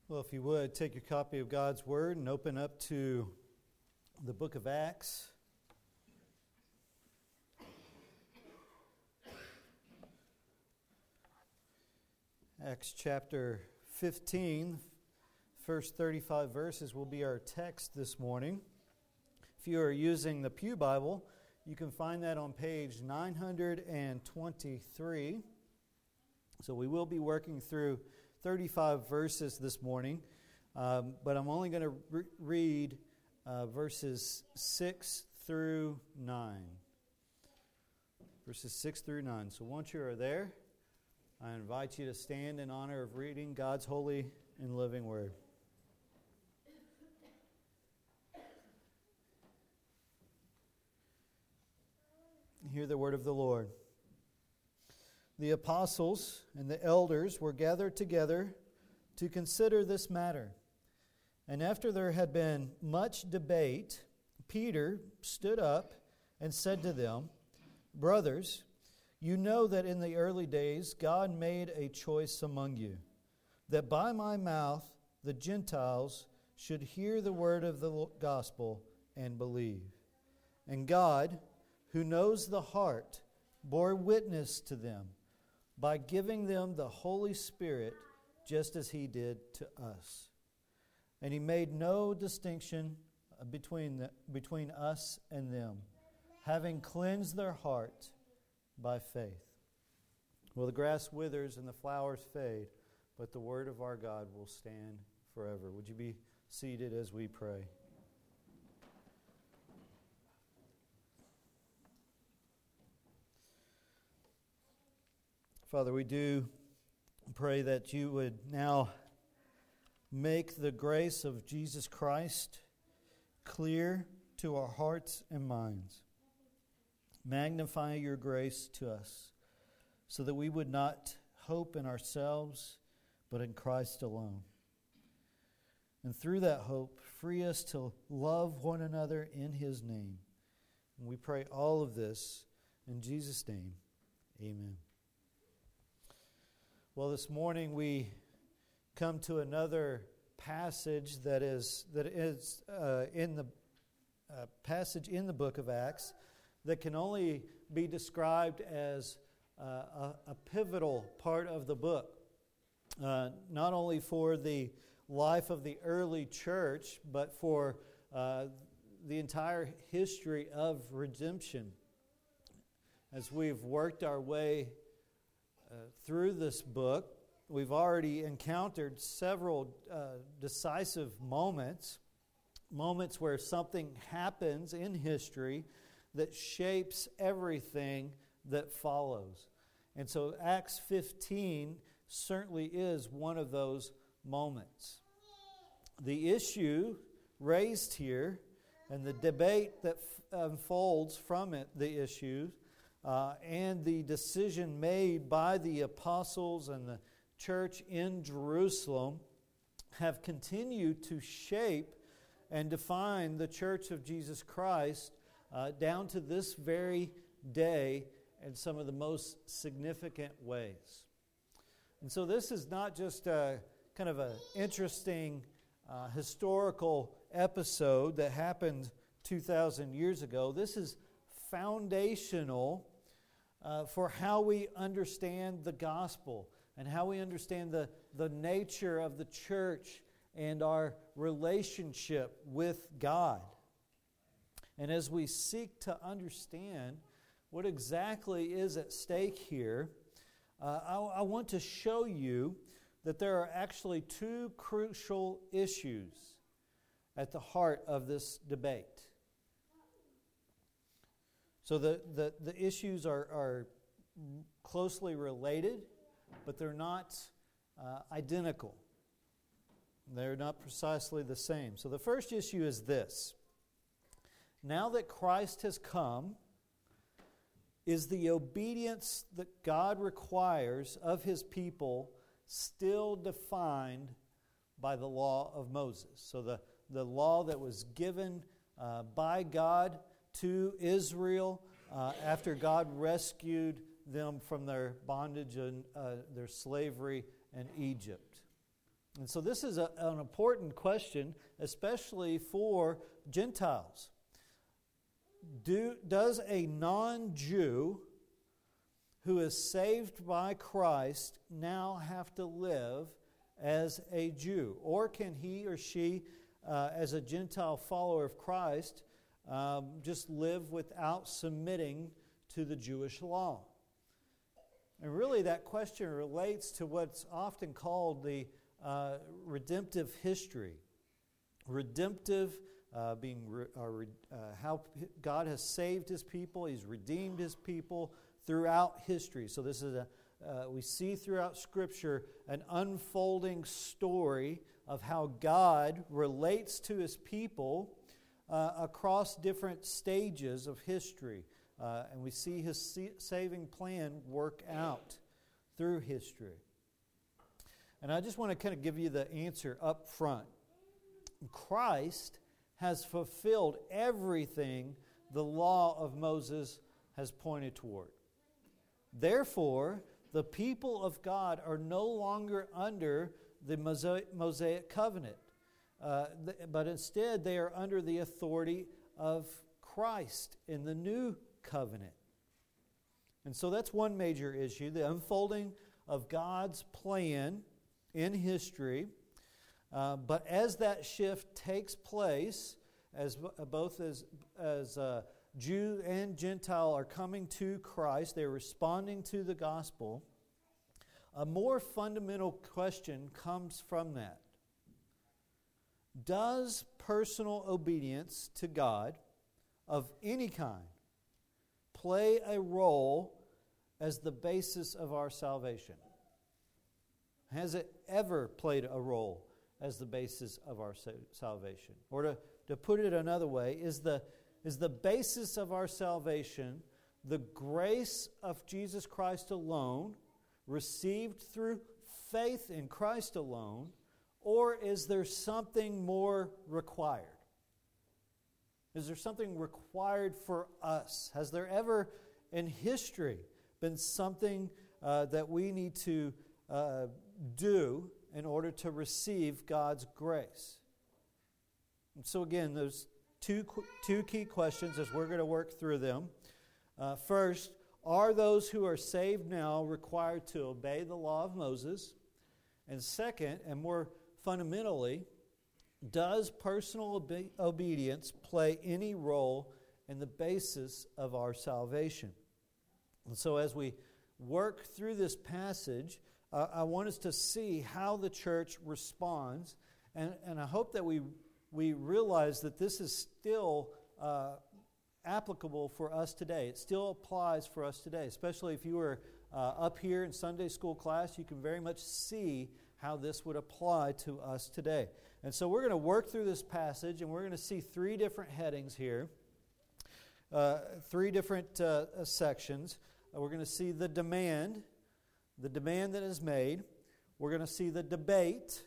Well, if you would, take your copy of God's Word and open up to the book of Acts. Acts chapter 15, first 35 verses will be our text this morning. If you are using the Pew Bible, you can find that on page 923. So we will be working through 35 verses this morning, but I'm only going to read verses 6 through 9. Verses 6 through 9. So once you are there, I invite you to stand in honor of reading God's holy and living Word. Hear the word of the Lord. The apostles and the elders were gathered together to consider this matter. And after there had been much debate, Peter stood up and said to them, "Brothers, you know that in the early days God made a choice among you, that by my mouth the Gentiles should hear the word of the gospel and believe. And God, who knows the heart, bore witness to them by giving them the Holy Spirit, just as He did to us. And He made no distinction between us and them, having cleansed their heart by faith. Well, the grass withers and the flowers fade, but the word of our God will stand forever." Would you be seated as we pray? Father, we do pray that you would now make the grace of Jesus Christ clear to our hearts and minds. Magnify your grace to us so that we would not hope in ourselves, but in Christ alone. And through that hope, free us to love one another in His name. And we pray all of this in Jesus' name. Amen. Well, this morning we come to another passage that is in the passage in the book of Acts that can only be described as a pivotal part of the book, not only for the life of the early church, but for the entire history of redemption. As we've worked our way through this book, we've already encountered several decisive moments where something happens in history that shapes everything that follows. And so Acts 15 certainly is one of those moments. The issue raised here and the debate that unfolds from it, the issue, and the decision made by the apostles and the church in Jerusalem have continued to shape and define the Church of Jesus Christ down to this very day in some of the most significant ways. And so this is not just a kind of an interesting historical episode that happened 2,000 years ago. This is foundational for how we understand the gospel and how we understand the nature of the church and our relationship with God. And as we seek to understand what exactly is at stake here, I want to show you that there are actually two crucial issues at the heart of this debate. So the issues are closely related, but they're not identical. They're not precisely the same. So the first issue is this. Now that Christ has come, is the obedience that God requires of His people still defined by the law of Moses? So the law that was given by God to Israel after God rescued them from their bondage and their slavery in Egypt. And so this is an important question, especially for Gentiles. Does a non-Jew who is saved by Christ now have to live as a Jew? Or can he or she, as a Gentile follower of Christ, just live without submitting to the Jewish law? And really that question relates to what's often called the redemptive history. Redemptive being how God has saved His people. He's redeemed His people throughout history. So this is we see throughout Scripture an unfolding story of how God relates to His people across different stages of history. And we see His saving plan work out through history. And I just want to kind of give you the answer up front. Christ has fulfilled everything the law of Moses has pointed toward. Therefore, the people of God are no longer under the Mosaic covenant, but instead they are under the authority of Christ in the new covenant. And so that's one major issue, the unfolding of God's plan in history. But as that shift takes place, as both as Jew and Gentile are coming to Christ, they're responding to the gospel, a more fundamental question comes from that. Does personal obedience to God of any kind play a role as the basis of our salvation? Has it ever played a role as the basis of our salvation? Or to put it another way, is the basis of our salvation the grace of Jesus Christ alone, received through faith in Christ alone, or is there something more required? Is there something required for us? Has there ever in history been something that we need to do in order to receive God's grace? And so again, those two key questions as we're going to work through them. First, are those who are saved now required to obey the law of Moses? And second, and more fundamentally, does personal obedience play any role in the basis of our salvation? And so as we work through this passage, I want us to see how the church responds, and I hope that we realize that this is still applicable for us today. It still applies for us today, especially if you were up here in Sunday school class. You can very much see how this would apply to us today. And so we're going to work through this passage, and we're going to see three different headings here, three different sections. We're going to see the demand that is made. We're going to see the debate,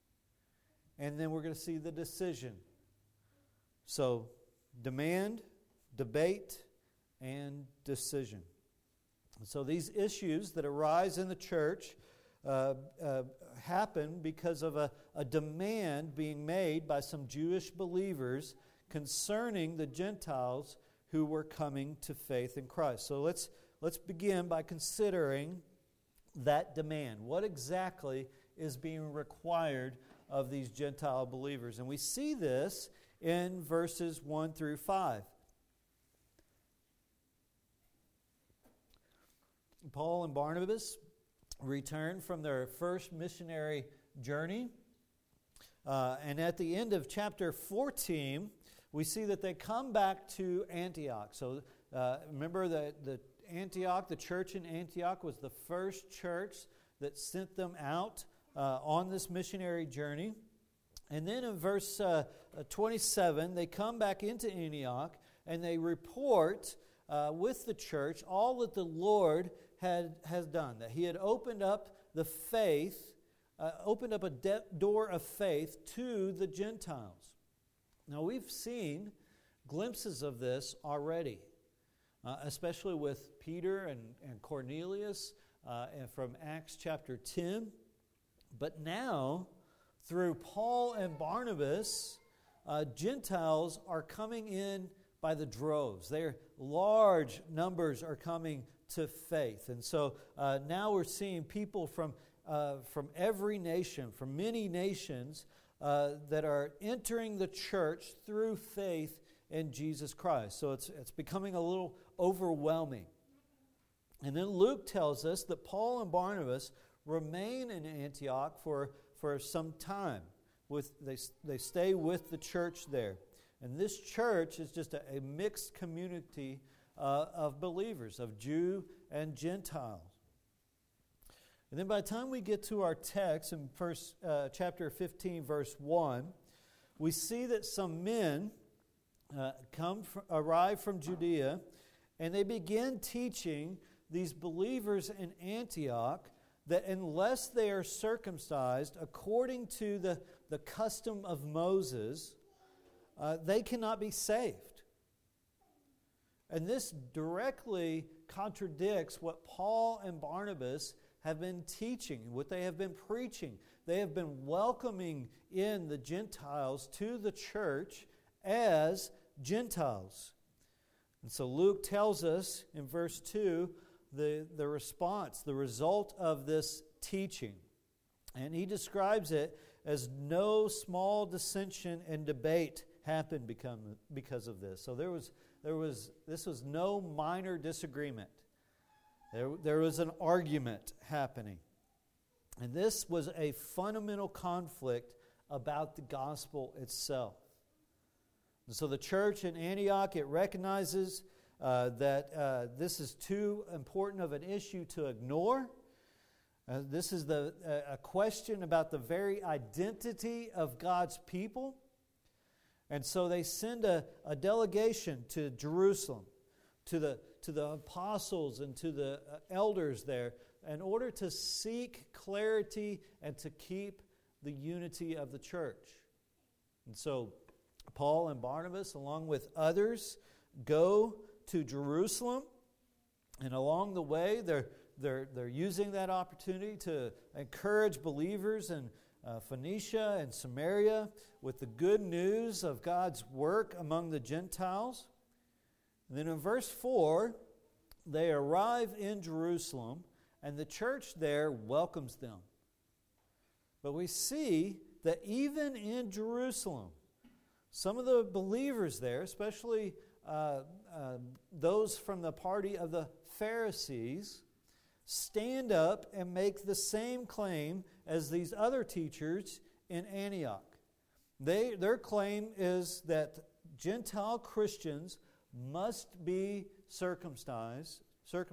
and then we're going to see the decision. So, demand, debate, and decision. So these issues that arise in the church happen because of a demand being made by some Jewish believers concerning the Gentiles who were coming to faith in Christ. So let's begin by considering that demand. What exactly is being required of these Gentile believers? And we see this in verses 1 through 5. Paul and Barnabas returned from their first missionary journey. And at the end of chapter 14, we see that they come back to Antioch. So remember that the church in Antioch was the first church that sent them out on this missionary journey. And then in verse 27, they come back into Antioch and they report with the church all that the Lord has done, that He had opened up the faith, opened up a door of faith to the Gentiles. Now we've seen glimpses of this already, especially with Peter and Cornelius and from Acts chapter 10. But now through Paul and Barnabas, Gentiles are coming in by the droves. Their large numbers are coming to faith. And so now we're seeing people from every nation, from many nations, that are entering the church through faith in Jesus Christ. So it's becoming a little overwhelming. And then Luke tells us that Paul and Barnabas remain in Antioch for some time. They stay with the church there. And this church is just a mixed community of believers, of Jew and Gentile. And then by the time we get to our text in chapter 15, verse 1, we see that some men arrive from Judea, and they begin teaching these believers in Antioch that unless they are circumcised according to the custom of Moses, they cannot be saved. And this directly contradicts what Paul and Barnabas have been teaching, what they have been preaching. They have been welcoming in the Gentiles to the church as Gentiles. And so Luke tells us in verse 2 the response, the result of this teaching. And he describes it as no small dissension and debate happened because of this. So this was no minor disagreement. There was an argument happening. And this was a fundamental conflict about the gospel itself. And so the church in Antioch, it recognizes that this is too important of an issue to ignore. This is a question about the very identity of God's people. And so they send a delegation to Jerusalem, to the apostles and to the elders there, in order to seek clarity and to keep the unity of the church. And so Paul and Barnabas, along with others, go to Jerusalem, and along the way they're using that opportunity to encourage believers in Phoenicia and Samaria with the good news of God's work among the Gentiles. And then in verse 4, they arrive in Jerusalem, and the church there welcomes them. But we see that even in Jerusalem, some of the believers there, especially those from the party of the Pharisees, stand up and make the same claim as these other teachers in Antioch. Their claim is that Gentile Christians must be circumcised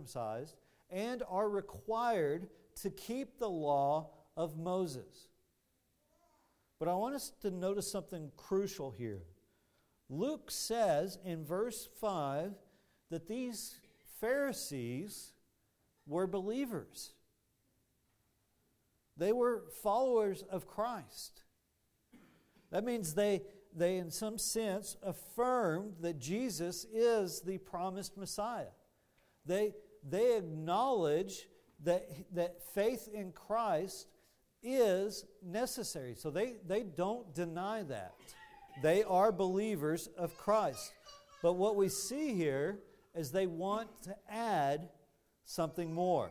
and are required to keep the law of Moses. But I want us to notice something crucial here. Luke says in verse 5 that these Pharisees were believers. They were followers of Christ. That means they in some sense affirmed that Jesus is the promised Messiah. They acknowledge that faith in Christ is necessary. So they don't deny that. They are believers of Christ. But what we see here is they want to add something more.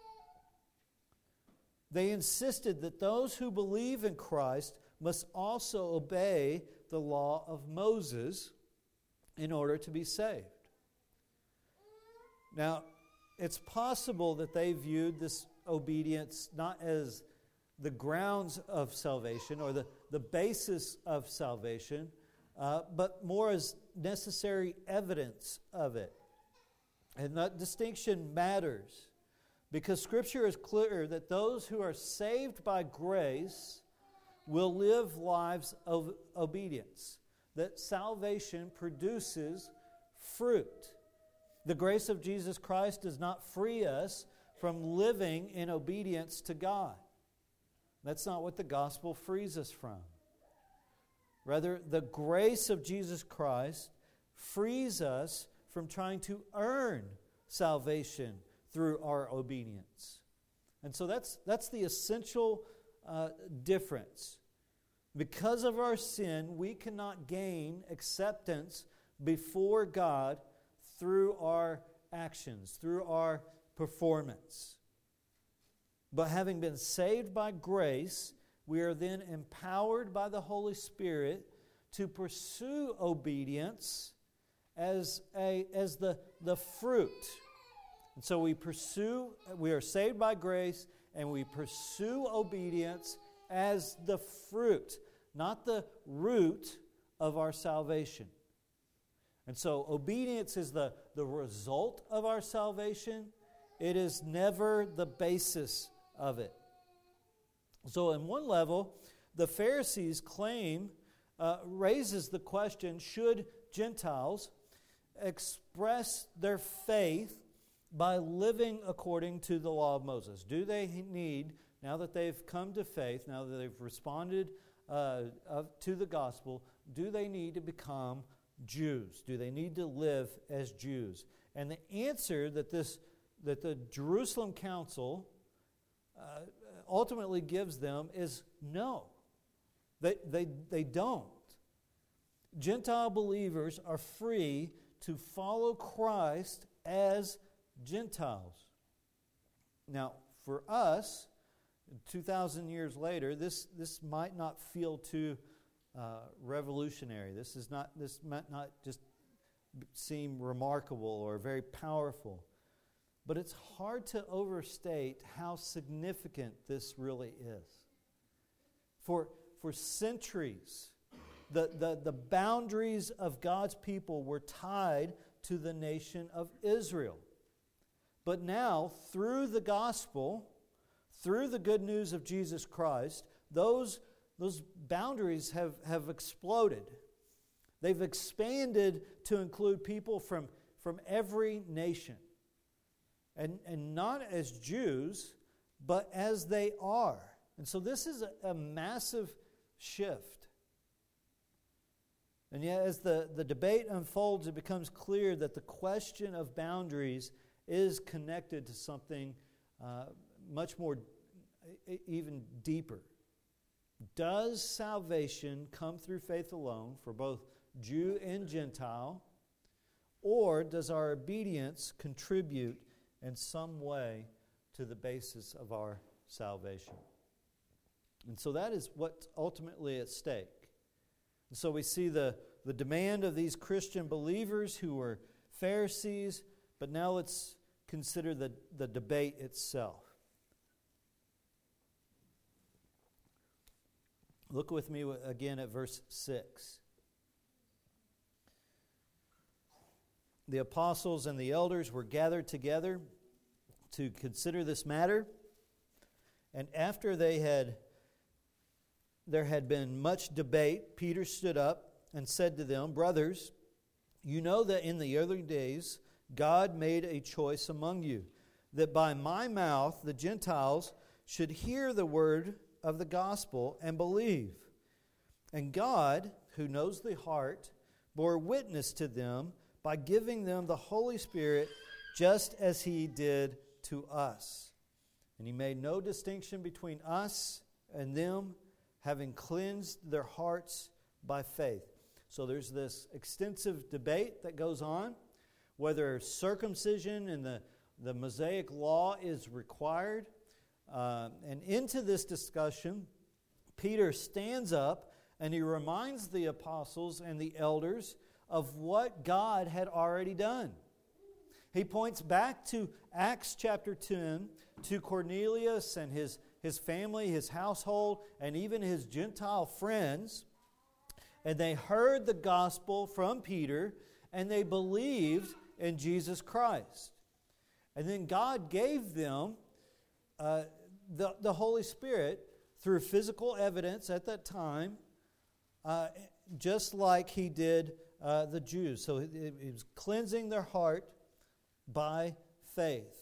They insisted that those who believe in Christ must also obey the law of Moses in order to be saved. Now, it's possible that they viewed this obedience not as the grounds of salvation or the basis of salvation, but more as necessary evidence of it. And that distinction matters because Scripture is clear that those who are saved by grace will live lives of obedience, that salvation produces fruit. The grace of Jesus Christ does not free us from living in obedience to God. That's not what the gospel frees us from. Rather, the grace of Jesus Christ frees us from trying to earn salvation through our obedience. And so that's the essential difference. Because of our sin, we cannot gain acceptance before God through our actions, through our performance. But having been saved by grace, we are then empowered by the Holy Spirit to pursue obedience as the fruit. And so we are saved by grace, and we pursue obedience as the fruit, not the root of our salvation. And so obedience is the result of our salvation. It is never the basis of it. So in one level, the Pharisees' claim raises the question, should Gentiles express their faith by living according to the law of Moses? Do they need, now that they've come to faith, now that they've responded to the gospel, do they need to become Jews? Do they need to live as Jews? And the answer that the Jerusalem Council ultimately gives them is no. They don't. Gentile believers are free to follow Christ as Gentiles. Now, for us, 2,000 years later, this might not feel too revolutionary. This might not just seem remarkable or very powerful. But it's hard to overstate how significant this really is. For centuries, the boundaries of God's people were tied to the nation of Israel. But now, through the gospel, through the good news of Jesus Christ, those boundaries have exploded. They've expanded to include people from every nation. And not as Jews, but as they are. And so this is a massive shift. And yet as the debate unfolds, it becomes clear that the question of boundaries is connected to something much more, even deeper. Does salvation come through faith alone for both Jew and Gentile, or does our obedience contribute in some way to the basis of our salvation? And so that is what's ultimately at stake. And so we see the demand of these Christian believers who were Pharisees, but now let's consider the debate itself. Look with me again at verse 6. The apostles and the elders were gathered together to consider this matter. And after there had been much debate, Peter stood up and said to them, "Brothers, you know that in the early days God made a choice among you, that by my mouth the Gentiles should hear the word of the gospel and believe. And God, who knows the heart, bore witness to them by giving them the Holy Spirit, just as He did to us. And He made no distinction between us and them, having cleansed their hearts by faith." So there's this extensive debate that goes on, whether circumcision in the Mosaic law is required. And into this discussion, Peter stands up and he reminds the apostles and the elders of what God had already done. He points back to Acts chapter 10, to Cornelius and his family, his household, and even his Gentile friends. And they heard the gospel from Peter, and they believed in Jesus Christ. And then God gave them the Holy Spirit through physical evidence at that time, just like He did the Jews. So He was cleansing their heart by faith.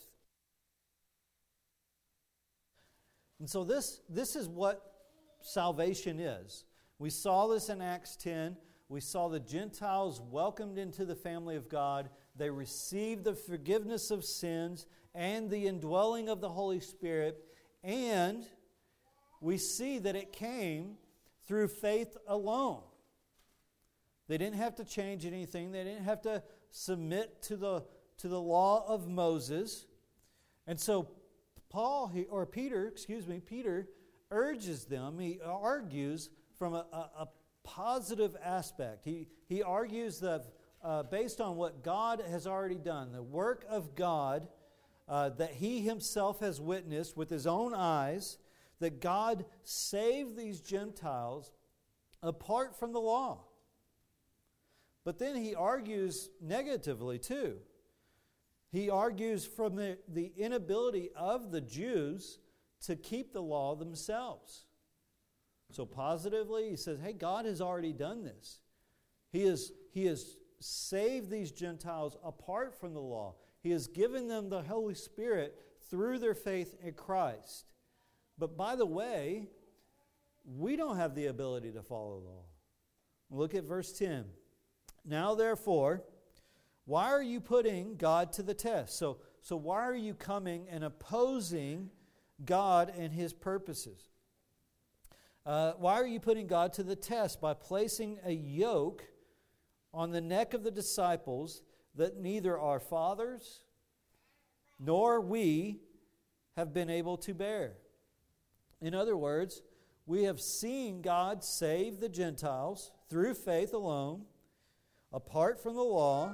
And so this is what salvation is. We saw this in Acts 10. We saw the Gentiles welcomed into the family of God. They received the forgiveness of sins and the indwelling of the Holy Spirit. And we see that it came through faith alone. They didn't have to change anything. They didn't have to submit to the law of Moses. And so Peter urges them, he argues from a positive aspect. He argues that based on what God has already done, the work of God that he himself has witnessed with his own eyes, that God saved these Gentiles apart from the law. But then he argues negatively too. He argues from the inability of the Jews to keep the law themselves. So positively, he says, hey, God has already done this. He has saved these Gentiles apart from the law. He has given them the Holy Spirit through their faith in Christ. But by the way, we don't have the ability to follow the law. Look at verse 10. Now therefore, why are you putting God to the test? So why are you coming and opposing God and His purposes? Why are you putting God to the test by placing a yoke on the neck of the disciples that neither our fathers nor we have been able to bear? In other words, we have seen God save the Gentiles through faith alone, apart from the law,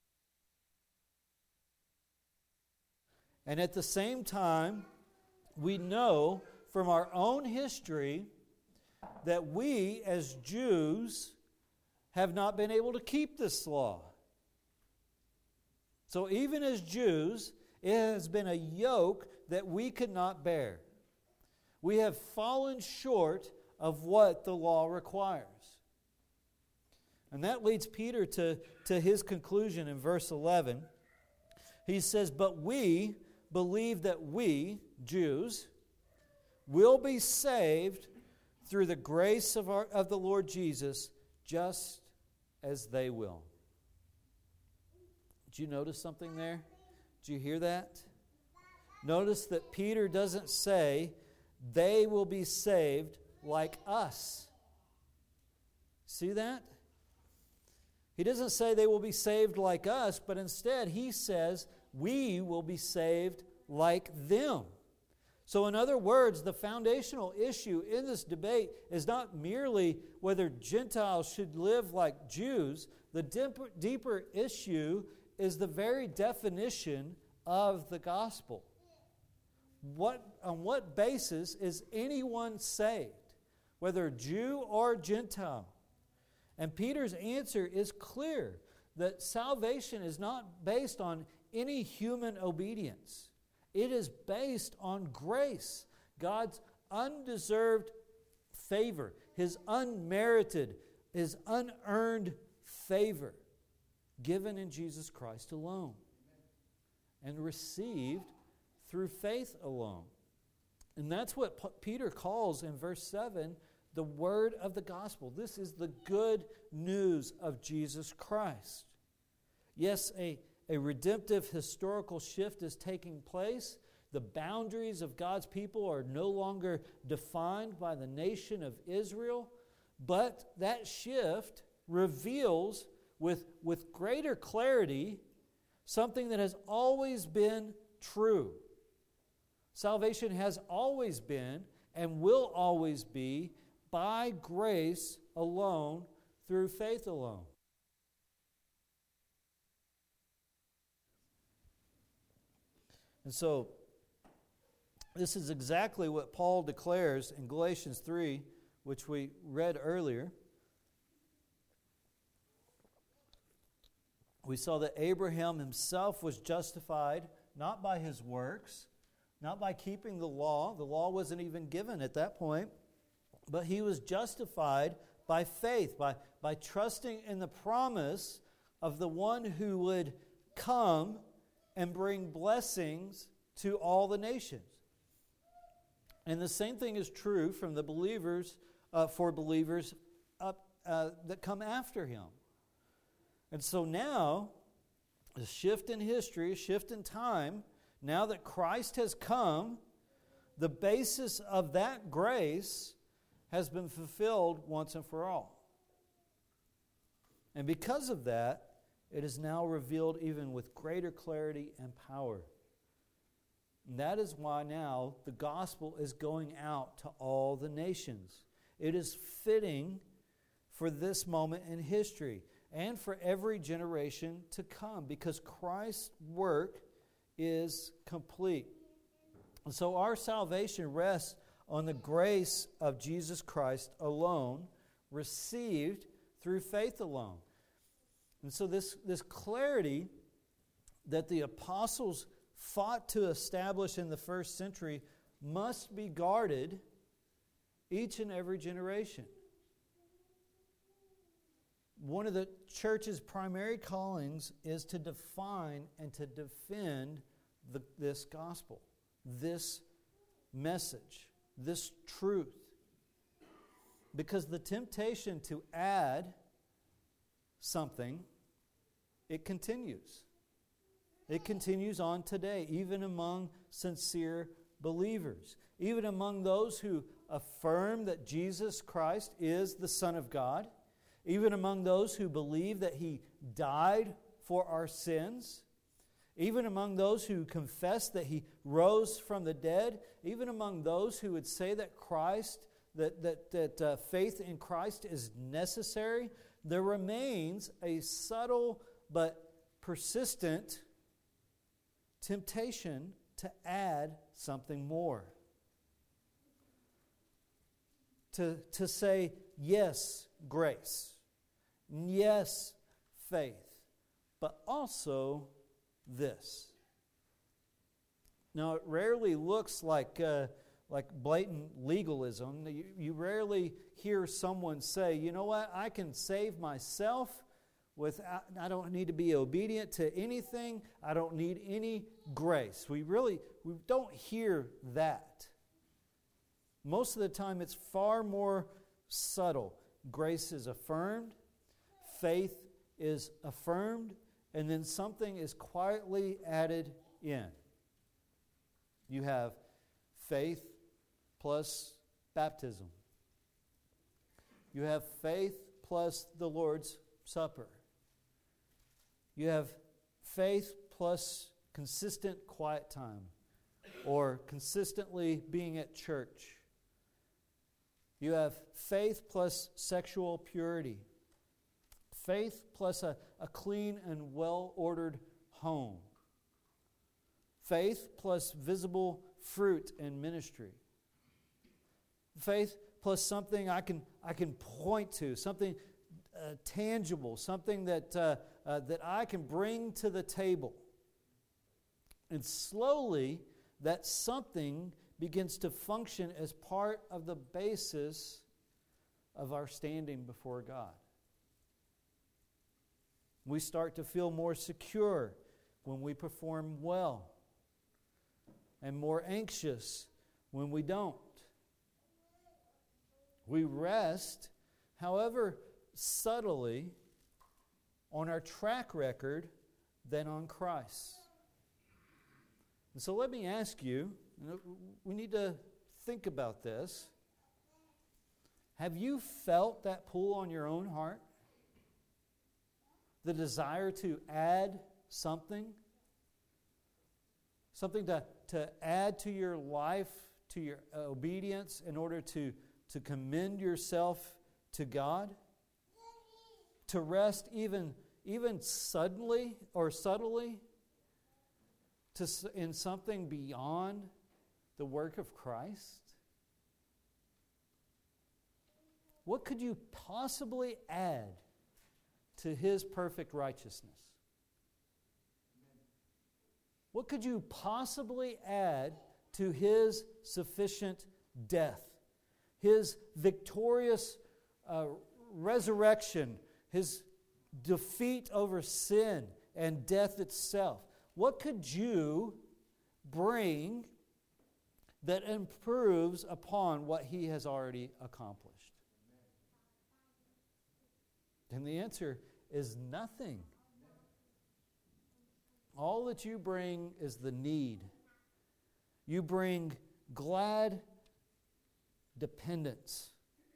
and at the same time, we know from our own history that we as Jews have not been able to keep this law. So even as Jews, it has been a yoke that we could not bear. We have fallen short of what the law requires. And that leads Peter to his conclusion in verse 11. He says, but we believe that we, Jews, will be saved through the grace of the Lord Jesus, just as they will. Did you notice something there? Did you hear that? Notice that Peter doesn't say they will be saved like us. See that? He doesn't say they will be saved like us, but instead he says we will be saved like them. So in other words, the foundational issue in this debate is not merely whether Gentiles should live like Jews. The deeper issue is the very definition of the gospel. On what basis is anyone saved, whether Jew or Gentile? And Peter's answer is clear, that salvation is not based on any human obedience. It is based on grace, God's undeserved favor, His unmerited, His unearned favor, given in Jesus Christ alone, and received through faith alone. And that's what Peter calls in verse 7 the word of the gospel. This is the good news of Jesus Christ. Yes, a redemptive historical shift is taking place. The boundaries of God's people are no longer defined by the nation of Israel, but that shift reveals with greater clarity something that has always been true. Salvation has always been and will always be by grace alone, through faith alone. And so, this is exactly what Paul declares in Galatians 3, which we read earlier. We saw that Abraham himself was justified not by his works, not by keeping the law. The law wasn't even given at that point. But he was justified by faith, by trusting in the promise of the one who would come and bring blessings to all the nations. And the same thing is true from the believers, for believers that come after him. And so now, a shift in history, a shift in time, now that Christ has come, the basis of that grace has been fulfilled once and for all. And because of that, it is now revealed even with greater clarity and power. And that is why now the gospel is going out to all the nations. It is fitting for this moment in history and for every generation to come, because Christ's work is complete. And so our salvation rests on the grace of Jesus Christ alone, received through faith alone. And so this clarity that the apostles fought to establish in the first century must be guarded each and every generation. One of the church's primary callings is to define and to defend this gospel, this message, this truth. Because the temptation to add something, it continues. It continues on today, even among sincere believers, even among those who affirm that Jesus Christ is the Son of God, even among those who believe that He died for our sins, even among those who confess that He rose from the dead, even among those who would say that faith in Christ is necessary, there remains a subtle but persistent temptation to add something more. To say, yes, grace. Yes, faith. But also this. Now, it rarely looks like blatant legalism. You rarely hear someone say, you know what, I can save myself. I don't need to be obedient to anything. I don't need any grace. We don't hear that. Most of the time it's far more subtle. Grace is affirmed, faith is affirmed, and then something is quietly added in. You have faith plus baptism. You have faith plus the Lord's Supper. You have faith plus consistent quiet time or consistently being at church. You have faith plus sexual purity. Faith plus a clean and well-ordered home. Faith plus visible fruit in ministry. Faith plus something I can point to, something tangible, something that I can bring to the table. And slowly, that something begins to function as part of the basis of our standing before God. We start to feel more secure when we perform well, and more anxious when we don't. We rest, however subtly, on our track record than on Christ. And so let me ask you, we need to think about this. Have you felt that pull on your own heart? The desire to add something? Something to add to your life, to your obedience in order to commend yourself to God? To rest even suddenly or subtly in something beyond the work of Christ? What could you possibly add to His perfect righteousness? What could you possibly add to His sufficient death? His victorious resurrection, His defeat over sin and death itself. What could you bring that improves upon what He has already accomplished? And the answer is nothing. All that you bring is the need. You bring glad dependence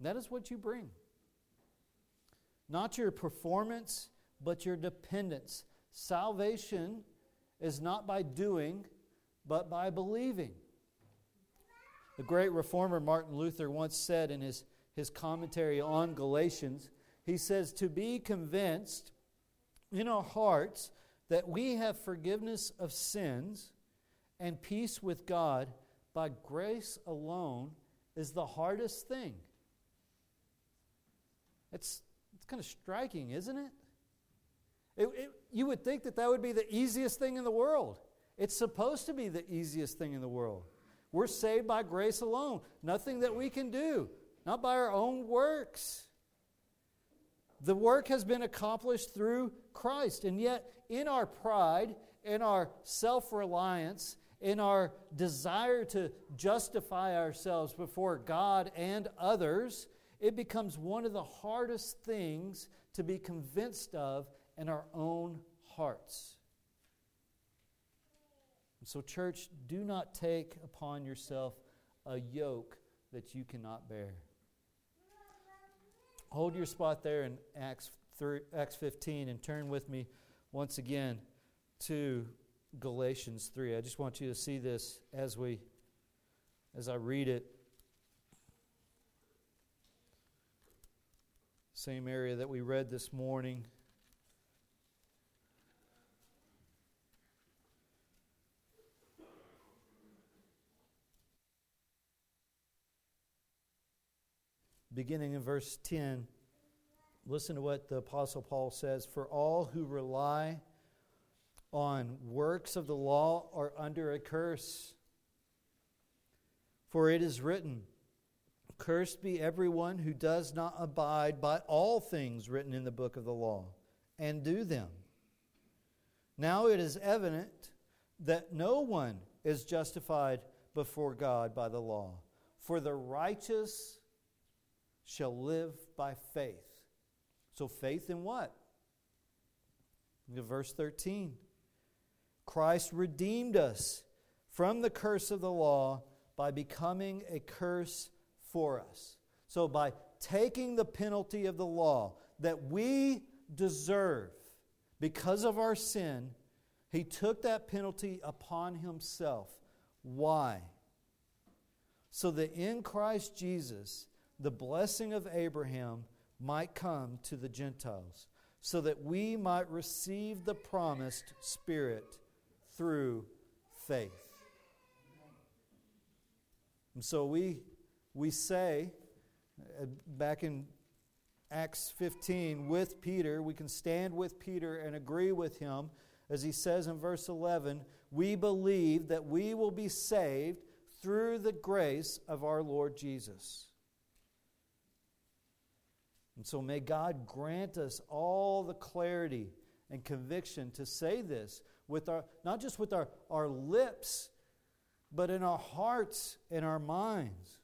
That is what you bring. Not your performance, but your dependence. Salvation is not by doing, but by believing. The great reformer Martin Luther once said in his commentary on Galatians, he says, to be convinced in our hearts that we have forgiveness of sins and peace with God by grace alone is the hardest thing. It's kind of striking, isn't it? You would think that would be the easiest thing in the world. It's supposed to be the easiest thing in the world. We're saved by grace alone. Nothing that we can do. Not by our own works. The work has been accomplished through Christ. And yet, in our pride, in our self-reliance, in our desire to justify ourselves before God and others, it becomes one of the hardest things to be convinced of in our own hearts. And so, church, do not take upon yourself a yoke that you cannot bear. Hold your spot there in Acts 15 and turn with me once again to Galatians 3. I just want you to see this as I read it. Same area that we read this morning. Beginning in verse 10, listen to what the Apostle Paul says. For all who rely on works of the law are under a curse. For it is written, cursed be everyone who does not abide by all things written in the book of the law, and do them. Now it is evident that no one is justified before God by the law. For the righteous shall live by faith. So faith in what? Look at verse 13. Christ redeemed us from the curse of the law by becoming a curse for us. So by taking the penalty of the law that we deserve because of our sin, He took that penalty upon Himself. Why? So that in Christ Jesus, the blessing of Abraham might come to the Gentiles, so that we might receive the promised Spirit through faith. And so we say, back in Acts 15, with Peter, we can stand with Peter and agree with him, as he says in verse 11, we believe that we will be saved through the grace of our Lord Jesus. And so may God grant us all the clarity and conviction to say this with our, not just with our lips, but in our hearts and our minds.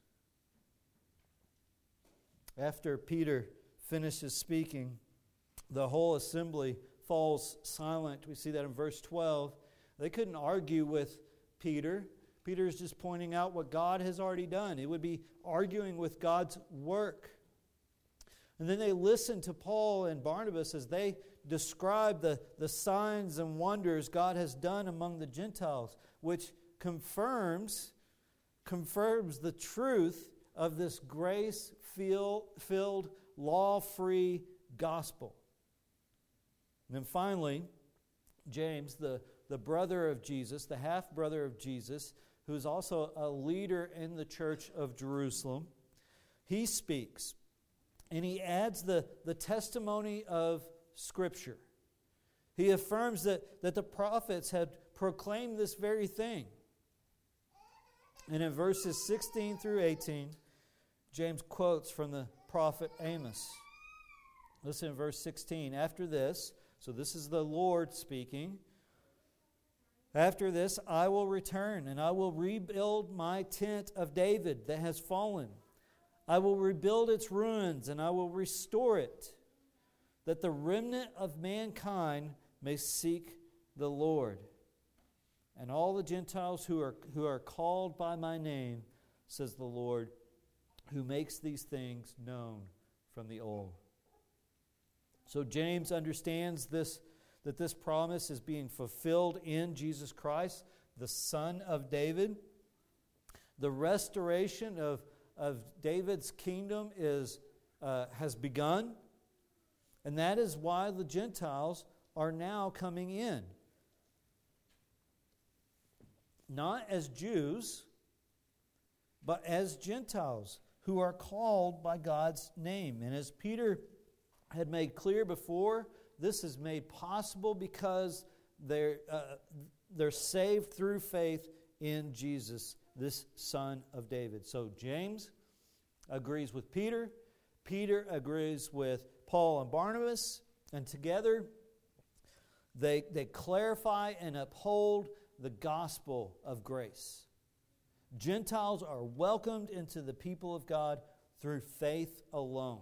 After Peter finishes speaking, the whole assembly falls silent. We see that in verse 12. They couldn't argue with Peter. Peter is just pointing out what God has already done. It would be arguing with God's work. And then they listened to Paul and Barnabas as they describe the signs and wonders God has done among the Gentiles, which confirms the truth of this grace-filled, law-free gospel. And then finally, James, the brother of Jesus, the half-brother of Jesus, who is also a leader in the church of Jerusalem, he speaks. And he adds the testimony of Scripture. He affirms that the prophets had proclaimed this very thing. And in verses 16 through 18, James quotes from the prophet Amos. Listen to verse 16. After this, so this is the Lord speaking, after this I will return, and I will rebuild my tent of David that has fallen. I will rebuild its ruins, and I will restore it, that the remnant of mankind may seek the Lord. And all the Gentiles who are called by my name, says the Lord, who makes these things known from the old. So James understands that this promise is being fulfilled in Jesus Christ, the Son of David. The restoration of David's kingdom has begun, and that is why the Gentiles are now coming in. Not as Jews, but as Gentiles who are called by God's name. And as Peter had made clear before, this is made possible because they're saved through faith in Jesus, this Son of David. So James agrees with Peter. Peter agrees with Paul and Barnabas. And together they clarify and uphold the gospel of grace. Gentiles are welcomed into the people of God through faith alone.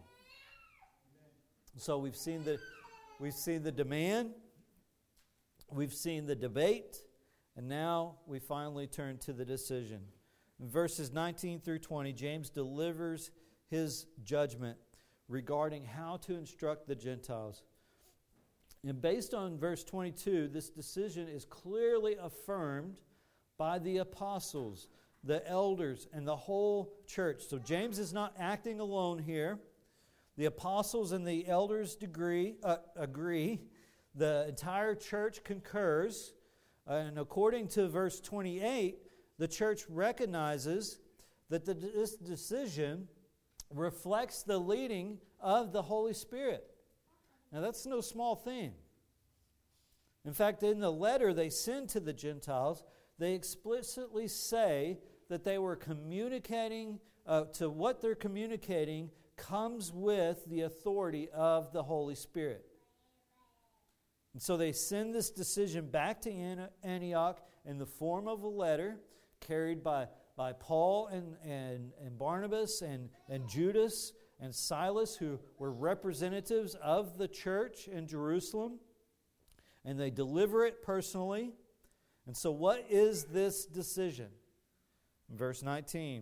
So we've seen the demand, we've seen the debate, and now we finally turn to the decision. In verses 19 through 20, James delivers his judgment regarding how to instruct the Gentiles. And based on verse 22, this decision is clearly affirmed by the apostles, the elders, and the whole church. So James is not acting alone here. The apostles and the elders agree. The entire church concurs. And according to verse 28, the church recognizes that this decision reflects the leading of the Holy Spirit. Now, that's no small thing. In fact, in the letter they send to the Gentiles, they explicitly say that they were communicating, to what they're communicating comes with the authority of the Holy Spirit. And so they send this decision back to Antioch in the form of a letter carried by Paul and Barnabas and Judas and Silas, who were representatives of the church in Jerusalem. And they deliver it personally. And so what is this decision? Verse 19.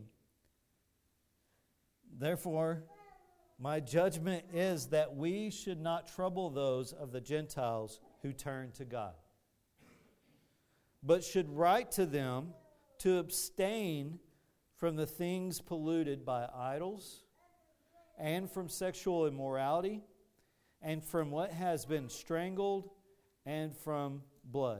Therefore, my judgment is that we should not trouble those of the Gentiles who turn to God, but should write to them to abstain from the things polluted by idols, and from sexual immorality, and from what has been strangled, and from blood.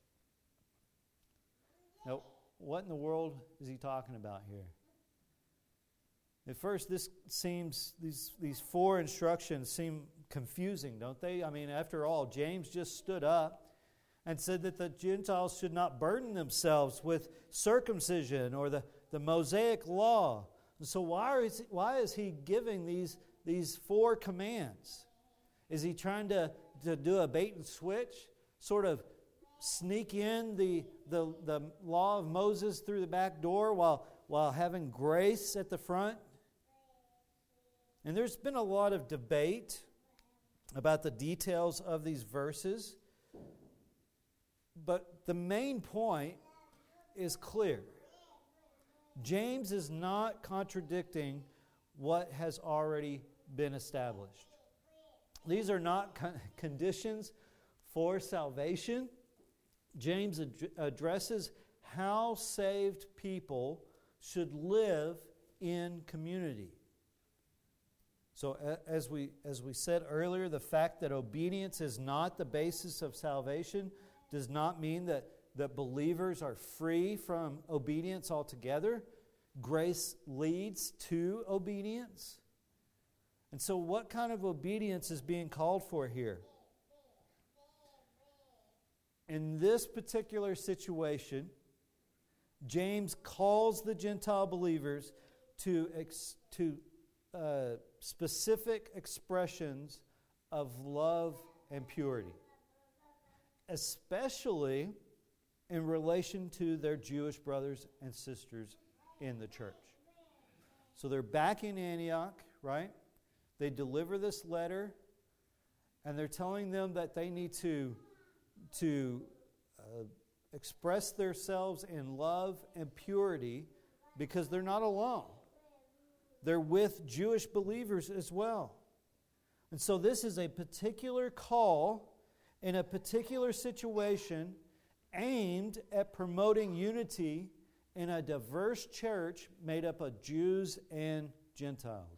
Now, what in the world is he talking about here? At first, these four instructions seem confusing, don't they? I mean, after all, James just stood up and said that the Gentiles should not burden themselves with circumcision or the Mosaic law. And so why is he giving these four commands? Is he trying to do a bait and switch, sort of sneak in the law of Moses through the back door while having grace at the front? And there's been a lot of debate about the details of these verses, but the main point is clear. James is not contradicting what has already been established. These are not conditions for salvation. James addresses how saved people should live in community. So as we said earlier, the fact that obedience is not the basis of salvation does not mean that believers are free from obedience altogether. Grace leads to obedience. And so what kind of obedience is being called for here? In this particular situation, James calls the Gentile believers to specific expressions of love and purity, especially in relation to their Jewish brothers and sisters in the church. So they're back in Antioch, right? They deliver this letter, and they're telling them that they need to express themselves in love and purity because they're not alone. they're with Jewish believers as well. And so this is a particular call in a particular situation aimed at promoting unity in a diverse church made up of Jews and Gentiles.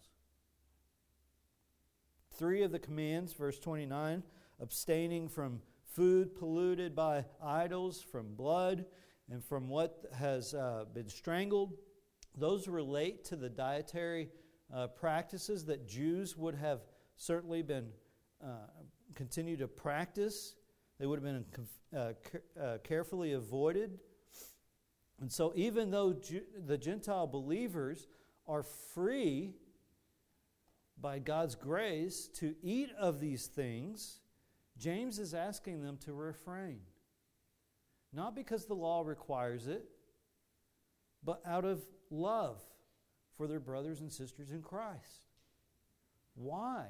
3 of the commands, verse 29, abstaining from food polluted by idols, from blood, and from what has been strangled. Those relate to the dietary practices that Jews would have certainly been continue to practice. They would have been carefully avoided. And so even though the Gentile believers are free by God's grace to eat of these things, James is asking them to refrain. Not because the law requires it, but out of love for their brothers and sisters in Christ. Why?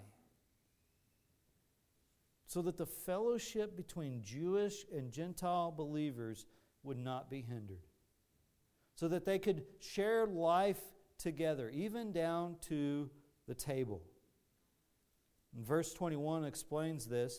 So that the fellowship between Jewish and Gentile believers would not be hindered. So that they could share life together, even down to the table. And verse 21 explains this.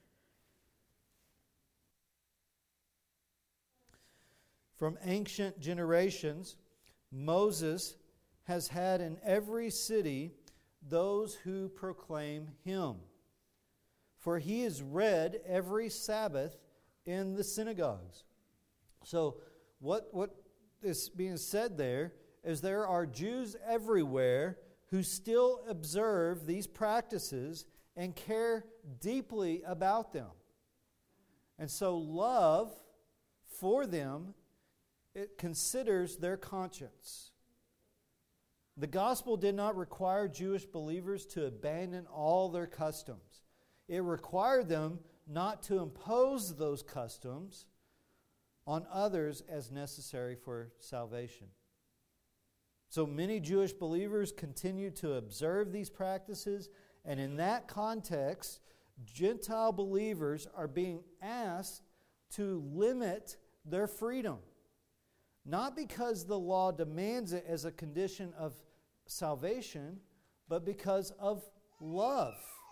From ancient generations, Moses has had in every city those who proclaim him. For he is read every Sabbath in the synagogues. So what is being said there is there are Jews everywhere who still observe these practices and care deeply about them. And so love for them, it considers their conscience. The gospel did not require Jewish believers to abandon all their customs. It required them not to impose those customs on others as necessary for salvation. So many Jewish believers continue to observe these practices, and in that context, Gentile believers are being asked to limit their freedom. Not because the law demands it as a condition of salvation, but because of love.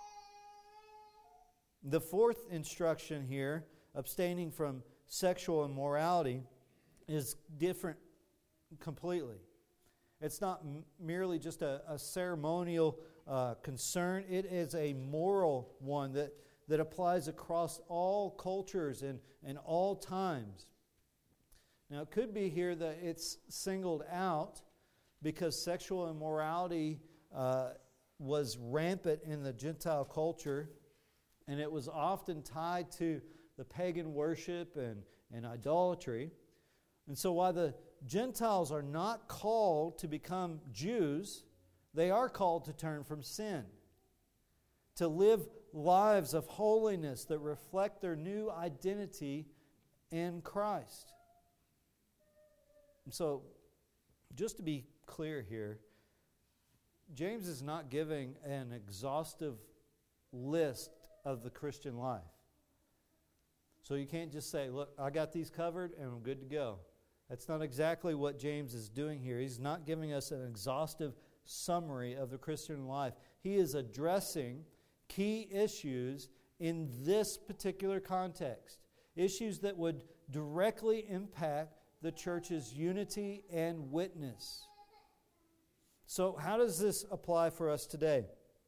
The fourth instruction here, abstaining from sexual immorality, is different completely. It's not merely just a ceremonial concern. It is a moral one that applies across all cultures and all times. Now, it could be here that it's singled out because sexual immorality was rampant in the Gentile culture, and it was often tied to the pagan worship and idolatry. And so while the Gentiles are not called to become Jews, they are called to turn from sin, to live lives of holiness that reflect their new identity in Christ. And so, just to be clear here, James is not giving an exhaustive list of the Christian life. So you can't just say, look, I got these covered and I'm good to go. That's not exactly what James is doing here. He's not giving us an exhaustive summary of the Christian life. He is addressing key issues in this particular context, issues that would directly impact the church's unity and witness. So how does this apply for us today?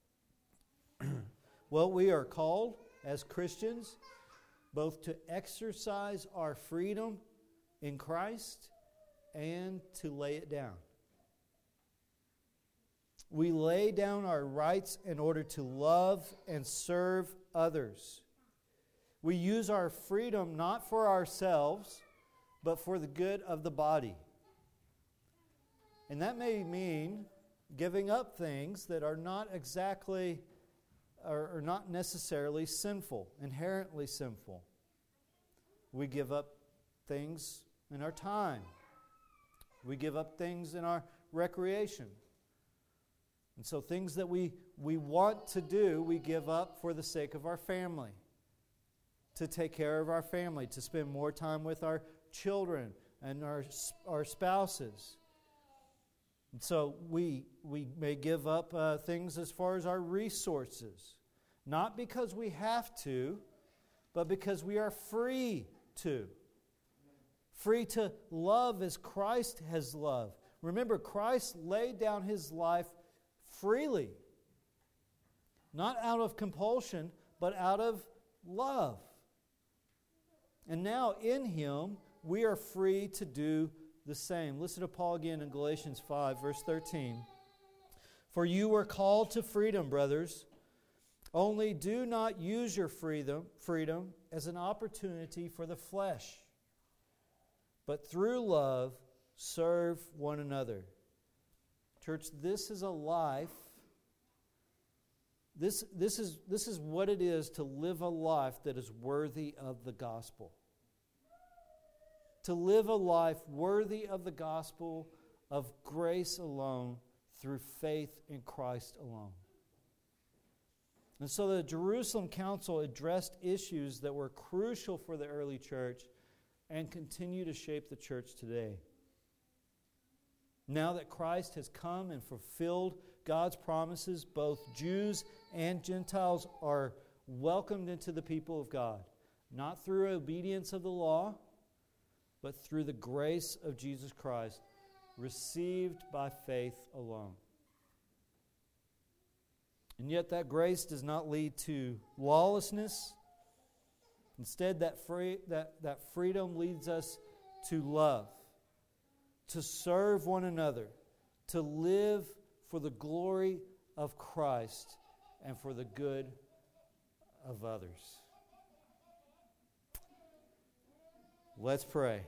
Well, we are called as Christians both to exercise our freedom in Christ and to lay it down. We lay down our rights in order to love and serve others. We use our freedom not for ourselves, but for the good of the body. And that may mean giving up things that are not exactly or not necessarily sinful, inherently sinful. We give up things in our time. We give up things in our recreation. And so things that we want to do, we give up for the sake of our family, to take care of our family, to spend more time with our children and our spouses. And so we may give up things as far as our resources, not because we have to, but because we are free to. Free to love as Christ has loved. Remember, Christ laid down His life freely. Not out of compulsion, but out of love. And now in Him, we are free to do the same. Listen to Paul again in Galatians 5, verse 13. For you were called to freedom, brothers. Only do not use your freedom as an opportunity for the flesh, but through love serve one another. Church, this is a life. This is what it is to live a life that is worthy of the gospel. To live a life worthy of the gospel of grace alone through faith in Christ alone. And so the Jerusalem Council addressed issues that were crucial for the early church and continue to shape the church today. Now that Christ has come and fulfilled God's promises, both Jews and Gentiles are welcomed into the people of God, not through obedience of the law, but through the grace of Jesus Christ, received by faith alone. And yet that grace does not lead to lawlessness. Instead, that freedom leads us to love, to serve one another, to live for the glory of Christ and for the good of others. Let's pray.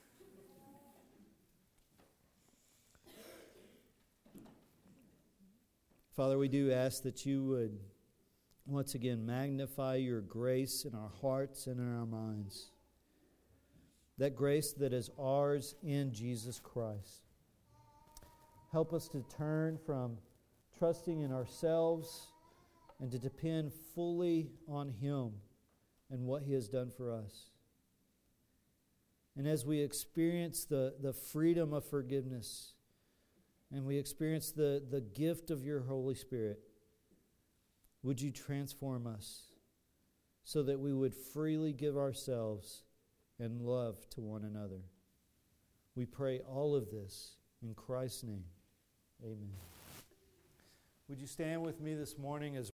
Father, we do ask that you would once again magnify your grace in our hearts and in our minds. That grace that is ours in Jesus Christ. Help us to turn from trusting in ourselves and to depend fully on Him and what He has done for us. And as we experience the freedom of forgiveness, and we experience the gift of your Holy Spirit, would you transform us so that we would freely give ourselves and love to one another? We pray all of this in Christ's name. Amen. Would you stand with me this morning as